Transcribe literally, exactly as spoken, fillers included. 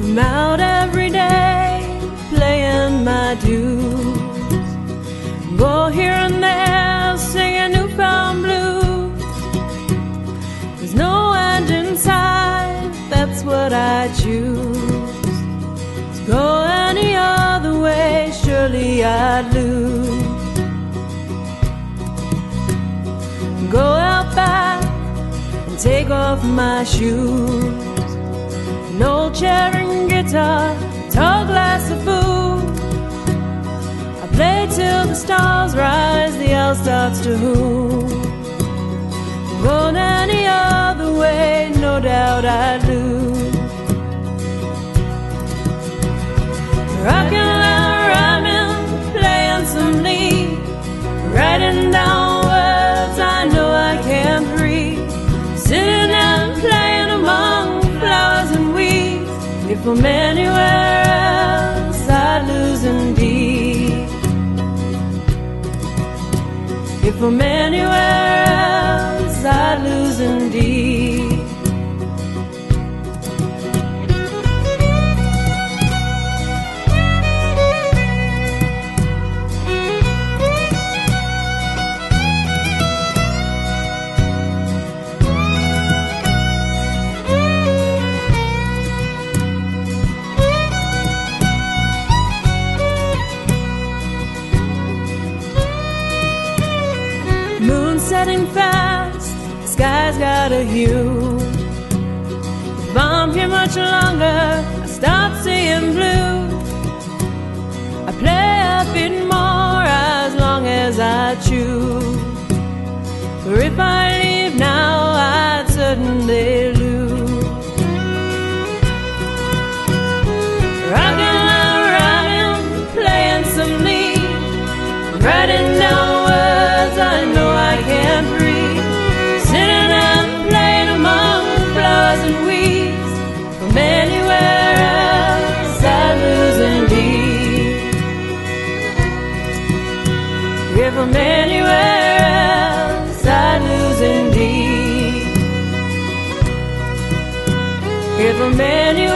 I'm out every day playing my dues, go here and there singing newfound blues. There's no end in sight, that's what I choose. To go any other way, surely I'd lose. Go out back and take off my shoes, an old chair and guitar, tall glass of food. I play till the stars rise, the owl starts to hoot. Going any other way, no doubt I'd lose. Rockin' and rhyming, playing some lead, writing down words I know I can't read, sitting and playing among flowers and weeds. If I'm anywhere else, I'd lose indeed. If I'm anywhere else, I'd lose indeed. Moon setting fast, sky's got a hue. If I'm here much longer, I start seeing blue. I play a bit more as long as I choose, for if I leave now, I'd certainly lose. Rockin' and rhyming, playing some lead, writing down words I know I can't read, sitting and playing among flowers and weeds. From anywhere else, I'd lose indeed. If from anywhere else, I'd lose indeed. If from anywhere